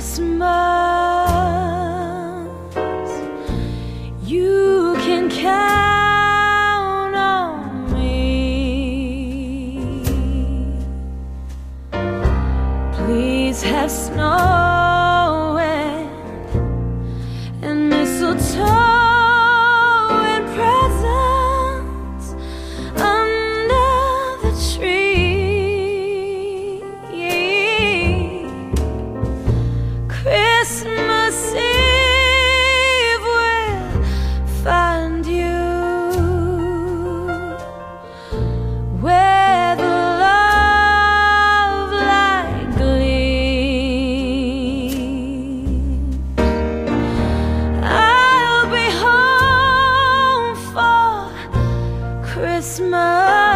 Christmas, you can count on me. Please have snow and mistletoe and presents under the tree. Christmas Eve will find you where the love light gleams. I'll be home for Christmas.